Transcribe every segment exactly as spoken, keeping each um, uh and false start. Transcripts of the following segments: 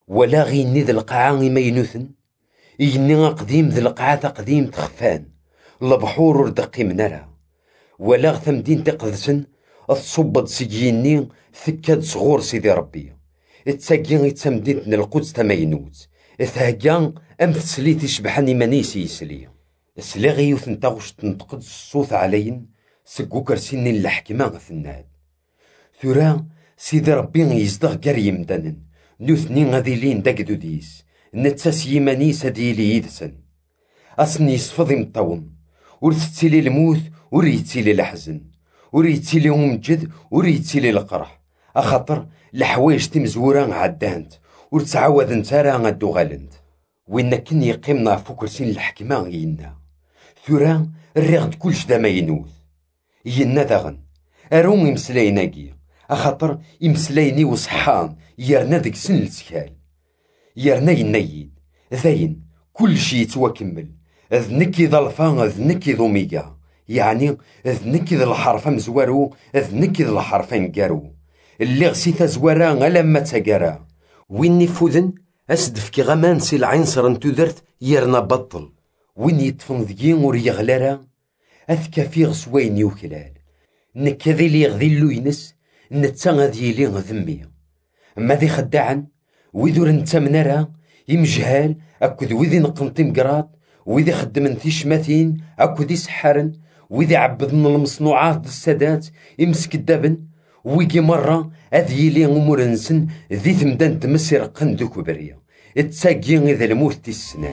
ولا غيني ذا القاعة مينوثن يني قديم ذا القاعة قديم تخفان البحور ردقي منرا ولا ثمدين تقدسن الصبد سجيني ثكاد صغور سيدي ربي اتساقين يتسمدين القدس تمينوت ثهقان ام تسليت يشبحني منيسي يسلي سلاغي يوثن تاغوش تنتقد الصوت علين سقو كرسيني الحكمة ثناد ثورا سيدي ربي يزدغ قري مدنن نوثني غذيلين داقدو ديس نتساس يمانيس هديلي يدسن أصني يصفضي مطون ورثتيلي الموت وريتيلي الحزن وريتيلي ومجد وريتيلي القرح أخطر الحوايج تمزوران عدانت ورتعاود نتارا غدو غالنت وين كن يقيمنا فوق كرسين الحكمة ينا ثورا الرغد كلش دا ما ينوث ينا داغن أروم يمسلايناكي أخطر يمسلايني وصحان يرنا ديك سن السكال يرنا ينايد ذاين كل شي يتوكمل ذنكي ذا الفان ذنكي ذو ميقا يعني ذنكي ذا الحرف مزوارو ذنكي ذا الحرفين قارو اللي غسيتا زوارا لما تقارا وين يفوذن أسدف كي غمان سي العنصر انتو درت يرنا بطل وين يتفن ذيين وريغلارا أذكا في غسوين يوكلال نكذي لي غذيلو ينس نتا غادي لي ذمي اما ذي خداعا ويدور نتا منارا يمجهال اكد ويدي نقنطي مقراط ويدي خدمن تيشماتين اكد يسحرن ويدي عبدن المصنوعات السادات يمسك الدبن ويجي مرة اذي لي امور نسن ذي ثمدان تمسي رقن دوك بريا اتساقين اذا الموت تيسنان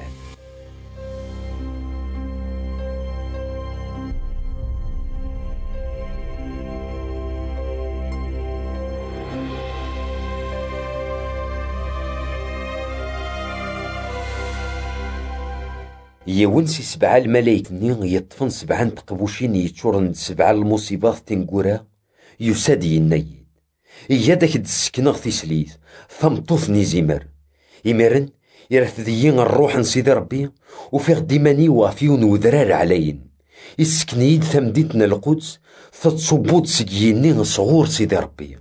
يونسي سبعة الملايكني يطفن سبعة تقبوشين يتشورن سبعة المصيبات تنقورا يساد ينايد إيا داك دسكناغ تيسليث ثمطوثني زمر يمرن يرثذيين الروح نسيدي ربي وفي ديماني وافيون وذرار علين يسكنيد ثمديتنا القدس تتصبوت سقيني صغور سيدي ربي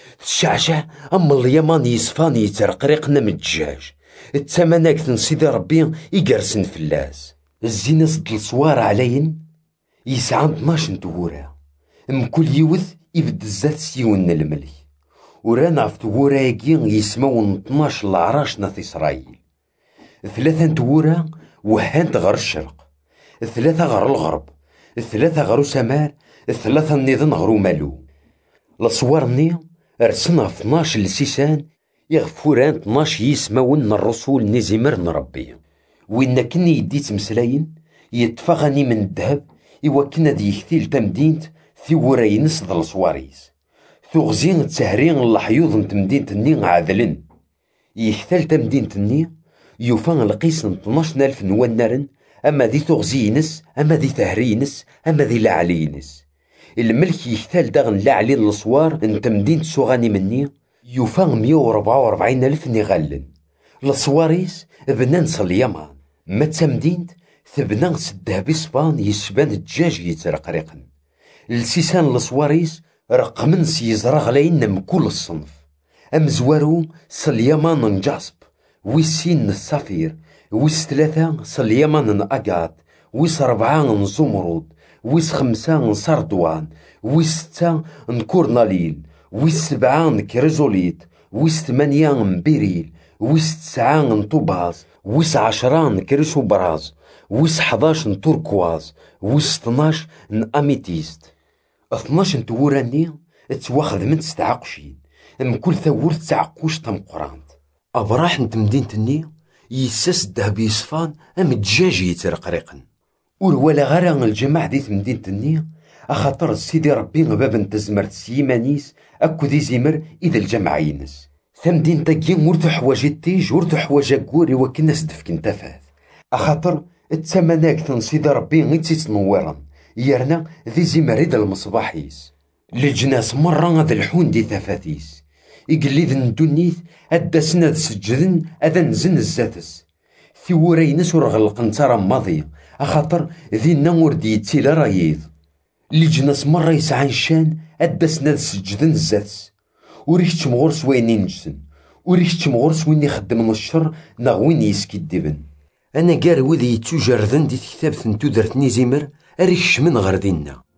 الشعشع أما اليمان يصفاني يترقرقنا من الدجاج التمناك نسيدي ربي يقرسن فلاس الزينة صد الصوار علين يسعى اثناش نتورا ام كل يوث يبد الزات سيون الملك ورانا في تورا يقين يسمون اثناش العراش ناث إسرائيل ثلاثة نتورا وهانت غير الشرق ثلاثة غير الغرب ثلاثة غير سمار ثلاثة نيضن غير مالو الصوارني رسنا في اثناش لسيسان يغفوران اثناش يسمون الرسول نزمر نربي وإن كني يديت مسلاين يتفغني من الذهب إوكنا دي يكثيل تمدينت ثوري نصد الصواريس ثغزين تسهرين اللحيوض تمدينة الني عاذلن يكثال تمدينة الني يوفان القيس اثناش ألف نوانرن أما دي ثغزينس أما دي تهرينس أما دي لعلينس الملك يكثال داغن لعلين الصوار ان تمدينة سوغاني مني يوفان مية وربعة وربعين ألف نغلن الصواريس بنانس اليمان ما تمدينت ثبنانس الدهب إسبان يسبان الدجاج يترقرقن السيسان الصواريس رقمن سيزرغ لين كل الصنف أم زوارو سليمان نجاسب ويسين السفير ويس ثلاثة سليمان أقاط ويس ربعة زمرود ويس خمسة سردوان ويس ستة كورناليل ويس سبعة كريزوليت ويس ثمانية مبيريل ويس تسعة طوباز ويس عشرة كريسوبراز ويس حداش توركواز ويس اثناش أميتيست اثناش نتوراني تواخذ من تستعقشين ام كل ثور تسعقوش تمقرانت ابراح نت مدينتني يساس الذهب يصفان ام الدجاج يترقرقن ور ولا غير الجماعة ديت مدينتني اخاطر سيدي ربي باب نتزمرت سيمانيس اكو دي زمر اذا الجماعة ينس ثمدين تاكي ورتو حواجي تيج ورتو حواجا كوري وكنا سدفك نتفاث اخاطر التمناك تنسيدي ربي غيتي تنورن يرنا ذي زمريد المصباحيس لجناس مرة ذا الحون دي ثفاثيس يقلي ذن الدنيث أدى سنة سجدن أذا نزن الزاتس ثورينس ورغلقن ترى ماضي أخاطر ذي النور دي تيلا رايض لجناس مرة يسعان شان أدى سنة سجدن الزاتس وريش تمغور سوين نجسن وريكتش مغرس وين يخدم الشر نا وين يسكدبن. انا قار وذي يتجردن دي كتابة تودرت نيزيمر اريكش من غردينا